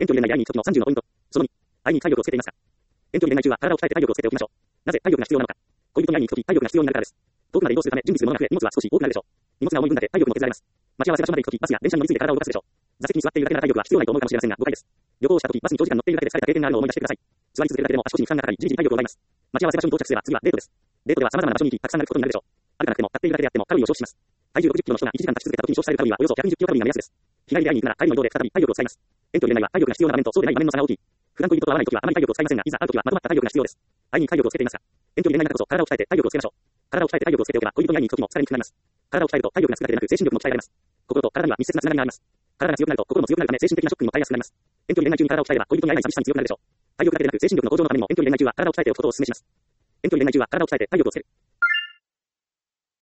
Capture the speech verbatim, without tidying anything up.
遠距離恋愛に行く時のさんじゅうのポイント。そのに、愛に体力をつけていますか？遠距離恋愛中は体を鍛えて体力をつけておきましょう。なぜ体力が必要なのか。恋人に会いに行く時体力が必要になるからです。遠くまで移動するため準備するものが増え、荷物は少し多くなるでしょう。荷物が重い分だけ体力も削られます。待ち合わせ場所まで行く時、バスや電車に乗り継いで体を動かすでしょう。座席に座っているだけなら体力は必要ないと思うかもしれませんが、誤解です。旅行をした時、バスに長時間乗っているだけで疲れた経験があるのを思い出してください。座り続けるだけでも足腰に負担がかかり、じりじり体力を奪います。待ち合わせ場所に到着すれば次はデートです。デートでは様々な場所に行き、たくさん歩くことになるでしょう。歩かなくても、立っているだけであってもカロリーを消費します。体重ろくじゅっキロの人がいちじかん立ち続けた時に消費されるカロリーはおよそひゃくにじゅっキロカロリーが目安です。日帰りで会いに行くなら帰りの移動で再び体力を使います。遠距離恋愛は体力が必要な場面とそうでない場面の差が大きい。普段恋人と会わない時はあまり体力を使いませんが、いざ会う時はまとまった体力が必要です。愛に体力をつけていますか？遠距離恋愛だからこそ体を鍛えて体力をつけましょう。体を鍛えて体力をつけておけば恋人に会いに行く時も疲れにくくなります。体を鍛えると体力がつくだけでなく精神力も鍛えられます。心と体には密接なつながりがあります。体が強くなると心も強くなるため精神的なショックにも耐えやすくなります。遠距離恋愛中に体を鍛えれば恋人に会いに寂しさに強くなるでしょう。体力だけでなく精神力の向上のためにも遠距離恋愛中は体を鍛えておくことをお勧めします。遠距離恋愛中は体を鍛えて体力をつける。